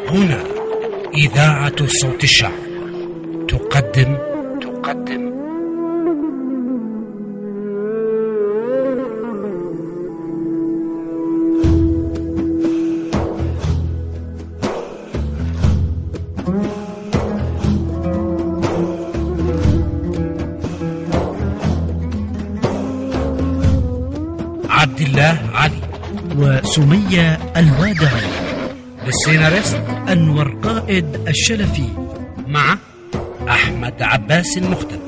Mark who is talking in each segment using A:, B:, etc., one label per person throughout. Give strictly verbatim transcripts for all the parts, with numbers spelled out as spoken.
A: هنا إذاعة صوت الشعب تقدم تقدم عبد الله علي
B: وسمية الوادعي،
A: للسيناريست
B: أنور قائد الشلفي،
A: مع أحمد عباس المختفي.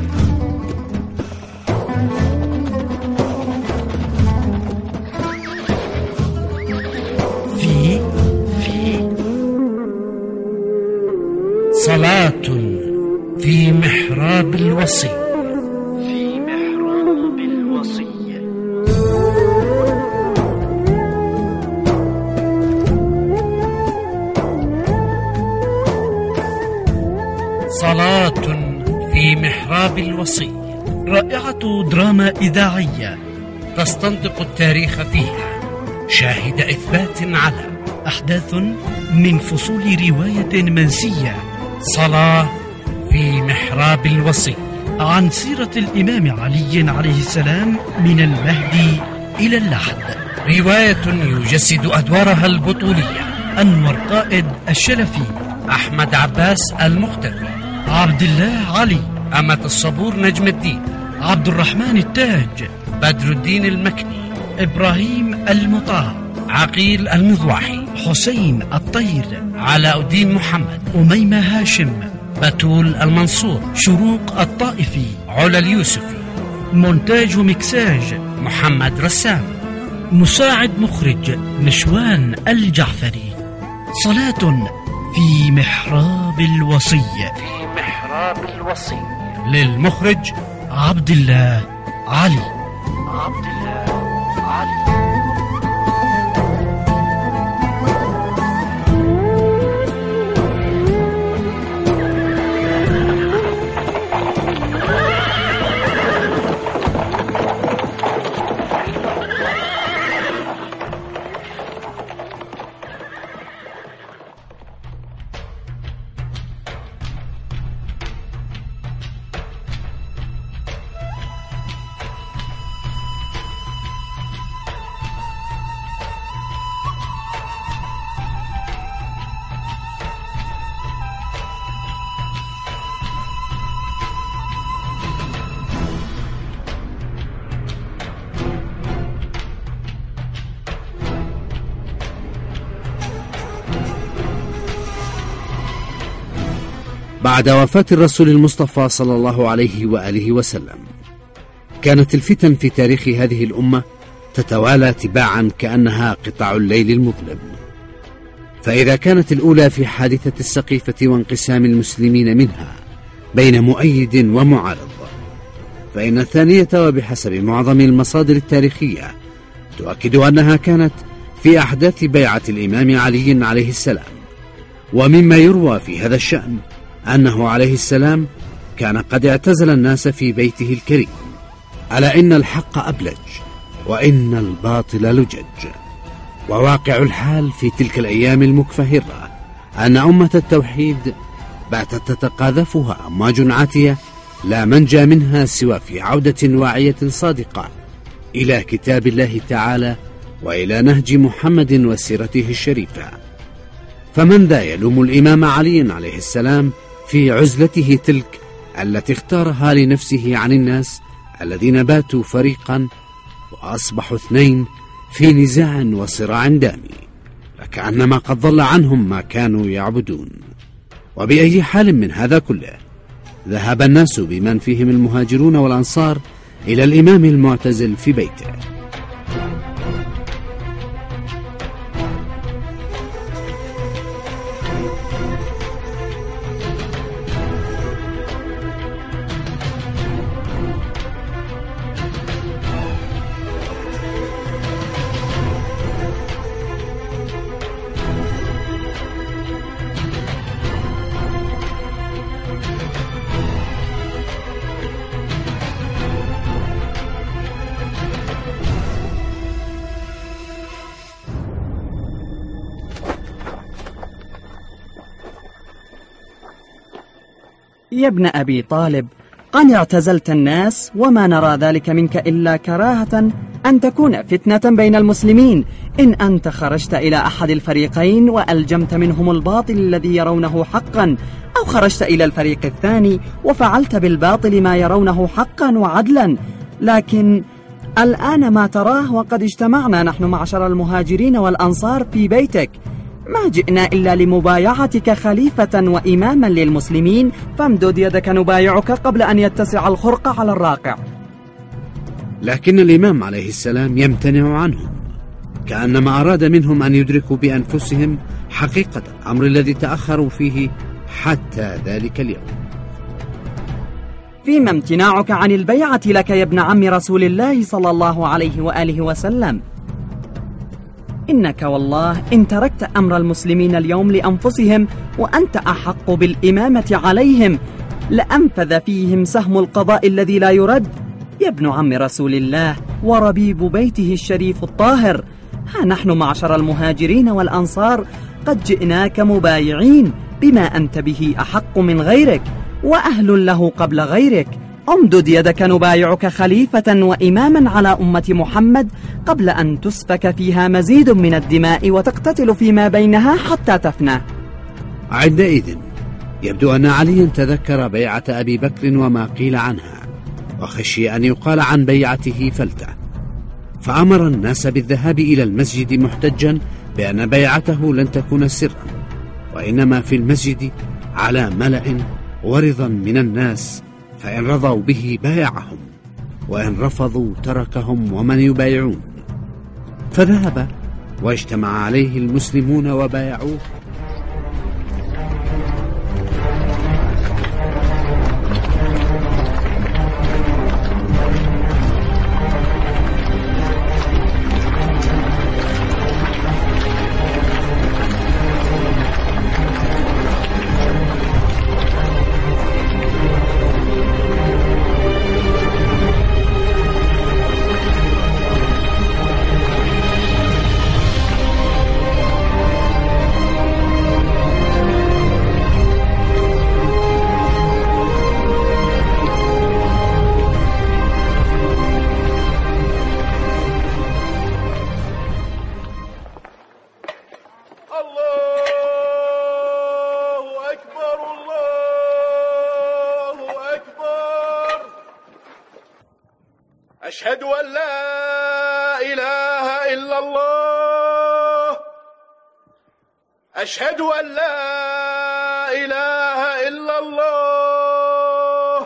B: في في
A: صلاة في محراب الوصي.
B: في محراب الوصي.
A: صلاة في محراب الوصي،
B: رائعة دراما إذاعية
A: تستنطق التاريخ فيها شاهد إثبات على
B: أحداث من فصول رواية منسية.
A: صلاة في محراب الوصي،
B: عن سيرة الإمام علي عليه السلام من المهدي إلى اللحد.
A: رواية يجسد أدوارها البطولية
B: أنور قائد الشلفي،
A: أحمد عباس المختفي،
B: عبد الله علي،
A: أمة الصبور نجم الدين،
B: عبد الرحمن التاج،
A: بدر الدين المكني،
B: إبراهيم المطاع،
A: عقيل المضواحي،
B: حسين الطير،
A: علاء الدين محمد،
B: أميمة هاشم،
A: بتول المنصور،
B: شروق الطائفي،
A: علا اليوسفي.
B: مونتاج ومكساج
A: محمد رسام.
B: مساعد مخرج نشوان الجعفري. صلاة في محراب الوصي.
A: في محراب الوصي، للمخرج
B: عبد الله علي.
A: عبد الله علي.
C: بعد وفاة الرسول المصطفى صلى الله عليه وآله وسلم، كانت الفتن في تاريخ هذه الأمة تتوالى تباعا كأنها قطع الليل المظلم. فإذا كانت الأولى في حادثة السقيفة وانقسام المسلمين منها بين مؤيد ومعارض، فإن الثانية وبحسب معظم المصادر التاريخية تؤكد أنها كانت في أحداث بيعة الإمام علي عليه السلام. ومما يروى في هذا الشأن أنه عليه السلام كان قد اعتزل الناس في بيته الكريم. ألا إن الحق أبلج وإن الباطل لجج. وواقع الحال في تلك الأيام المكفهرة أن أمة التوحيد باتت تتقاذفها أمواج عاتية لا منجى منها سوى في عودة واعية صادقة إلى كتاب الله تعالى وإلى نهج محمد وسيرته الشريفة. فمن ذا يلوم الإمام علي عليه السلام في عزلته تلك التي اختارها لنفسه عن الناس الذين باتوا فريقا وأصبحوا اثنين في نزاع وصراع دامي، فكأنما قد ضل عنهم ما كانوا يعبدون. وبأي حال من هذا كله ذهب الناس بمن فيهم المهاجرون والأنصار إلى الإمام المعتزل في بيته.
D: يا ابن أبي طالب، قد اعتزلت الناس وما نرى ذلك منك إلا كراهة أن تكون فتنة بين المسلمين. إن أنت خرجت إلى أحد الفريقين وألجمت منهم الباطل الذي يرونه حقا، أو خرجت إلى الفريق الثاني وفعلت بالباطل ما يرونه حقا وعدلا. لكن الآن ما تراه، وقد اجتمعنا نحن معشر المهاجرين والأنصار في بيتك، ما جئنا إلا لمبايعتك خليفة وإماما للمسلمين، فامدد يدك نبايعك قبل أن يتسع الخرق على الراقع.
C: لكن الإمام عليه السلام يمتنع عنهم، كأنما أراد منهم أن يدركوا بأنفسهم حقيقة الأمر الذي تأخروا فيه حتى ذلك اليوم.
D: فيما امتناعك عن البيعة لك يا ابن عم رسول الله صلى الله عليه وآله وسلم؟ إنك والله إن تركت أمر المسلمين اليوم لأنفسهم وأنت أحق بالإمامة عليهم لأنفذ فيهم سهم القضاء الذي لا يرد. يا ابن عم رسول الله وربيب بيته الشريف الطاهر، ها نحن معشر المهاجرين والأنصار قد جئناك مبايعين بما أنت به أحق من غيرك وأهل له قبل غيرك. امدد يدك نبايعك خليفة وإماما على أمة محمد قبل أن تسفك فيها مزيد من الدماء وتقتتل فيما بينها حتى تفنى.
C: عندئذ يبدو أن عليا تذكر بيعة أبي بكر وما قيل عنها، وخشي أن يقال عن بيعته فلتة، فأمر الناس بالذهاب إلى المسجد محتجا بأن بيعته لن تكون سرا، وإنما في المسجد على ملأ ورضا من الناس، فإن رضوا به بايعهم، وإن رفضوا تركهم ومن يبايعون. فذهب واجتمع عليه المسلمون وبايعوه.
E: أشهد أن لا إله إلا الله، أشهد أن لا إله إلا الله،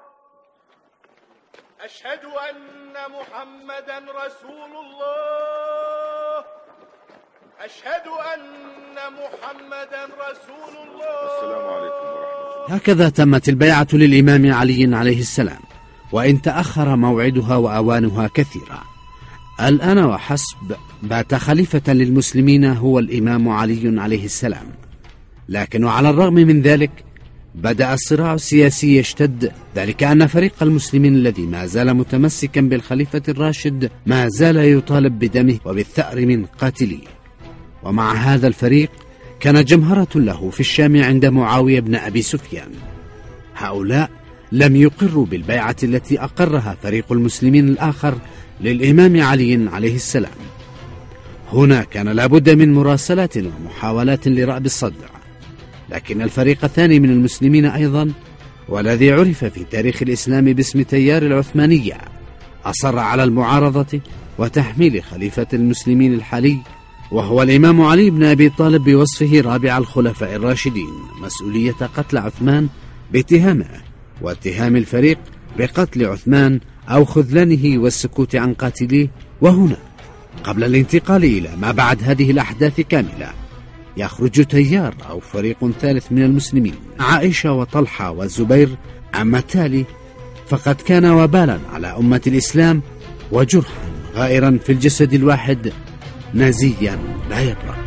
E: أشهد أن محمدا رسول الله، أشهد أن محمدا رسول الله. السلام عليكم ورحمة الله.
C: هكذا تمت البيعة للإمام علي عليه السلام، وإن تأخر موعدها وأوانها كثيرا. الآن وحسب بات خليفة للمسلمين هو الإمام علي عليه السلام، لكن وعلى الرغم من ذلك بدأ الصراع السياسي يشتد، ذلك أن فريق المسلمين الذي ما زال متمسكا بالخليفة الراشد ما زال يطالب بدمه وبالثأر من قاتليه. ومع هذا الفريق كان جمهرة له في الشام عند معاوية بن أبي سفيان. هؤلاء لم يقروا بالبيعة التي أقرها فريق المسلمين الآخر للإمام علي عليه السلام. هنا كان لابد من مراسلات ومحاولات لرأب الصدع، لكن الفريق الثاني من المسلمين أيضا، والذي عرف في تاريخ الإسلام باسم تيار العثمانية، أصر على المعارضة وتحميل خليفة المسلمين الحالي وهو الإمام علي بن أبي طالب بوصفه رابع الخلفاء الراشدين مسؤولية قتل عثمان باتهامه، واتهام الفريق بقتل عثمان أو خذلانه والسكوت عن قاتليه. وهنا قبل الانتقال إلى ما بعد هذه الأحداث كاملة يخرج تيار أو فريق ثالث من المسلمين، عائشة وطلحة والزبير. أما التالي فقد كان وبالا على أمة الإسلام وجرحا غائرا في الجسد الواحد نزيا لا يبرأ.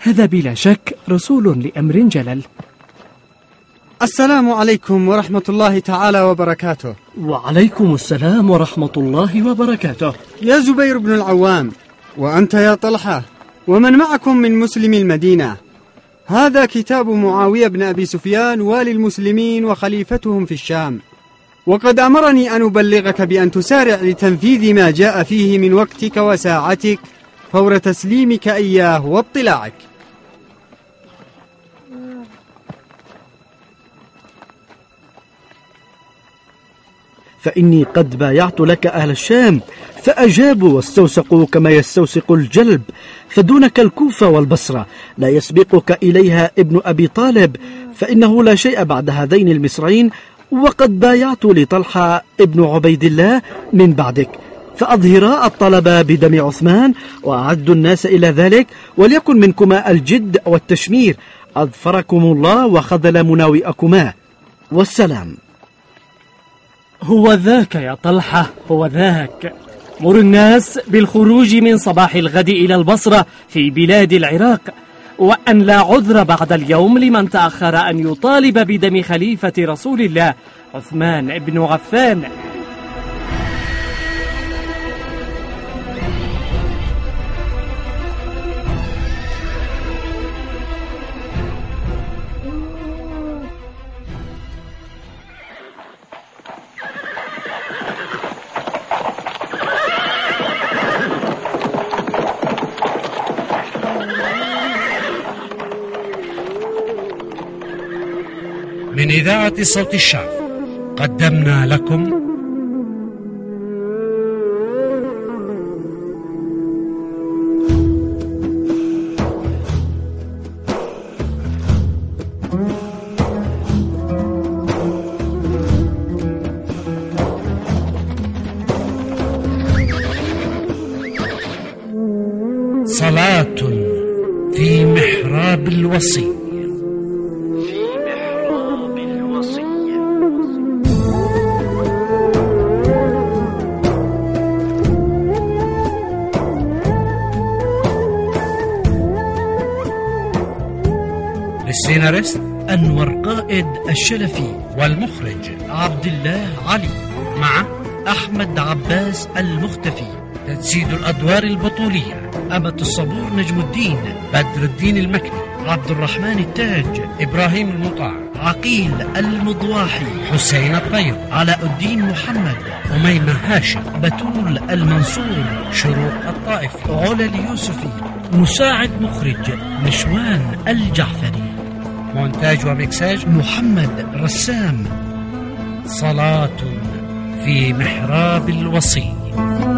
F: هذا بلا شك رسول لأمر جلل.
G: السلام عليكم ورحمة الله تعالى وبركاته.
F: وعليكم السلام ورحمة الله وبركاته.
G: يا زبير بن العوام، وأنت يا طلحة، ومن معكم من مسلم المدينة، هذا كتاب معاوية بن أبي سفيان والي المسلمين وخليفتهم في الشام، وقد أمرني أن أبلغك بأن تسارع لتنفيذ ما جاء فيه من وقتك وساعتك فور تسليمك إياه واطلاعك.
F: فإني قد بايعت لك أهل الشام فأجابوا واستوثقوا كما يستوثق الجلب، فدونك الكوفة والبصرة لا يسبقك إليها ابن أبي طالب، فإنه لا شيء بعد هذين المصرين، وقد بايعت لطلحة ابن عبيد الله من بعدك، فأظهرا الطلب بدم عثمان وأعدوا الناس إلى ذلك، وليكن منكما الجد والتشمير، أظفركم الله وخذل مناوئكما، والسلام.
H: هو ذاك يا طلحة، هو ذاك. مر الناس بالخروج من صباح الغد إلى البصرة في بلاد العراق، وأن لا عذر بعد اليوم لمن تأخر أن يطالب بدم خليفة رسول الله عثمان بن عفان.
A: من إذاعة صوت الشعب قدمنا لكم صلاة في محراب الوصي. السيناريست
B: أنور قائد الشلفي،
A: والمخرج
B: عبد الله علي،
A: مع
B: أحمد عباس المختفي.
A: تجسيد الأدوار البطولية:
B: أمة الصبور نجم الدين،
A: بدر الدين المكي،
B: عبد الرحمن التاج،
A: إبراهيم المطاع،
B: عقيل المضواحي،
A: حسين الطيب،
B: علاء الدين محمد،
A: أميمة هاشم،
B: بتول المنصور،
A: شروق الطائف،
B: علا اليوسفي. مساعد مخرج نشوان الجعفري.
A: مونتاج ومكساج
B: محمد رسام.
A: صلاة في محراب الوصي.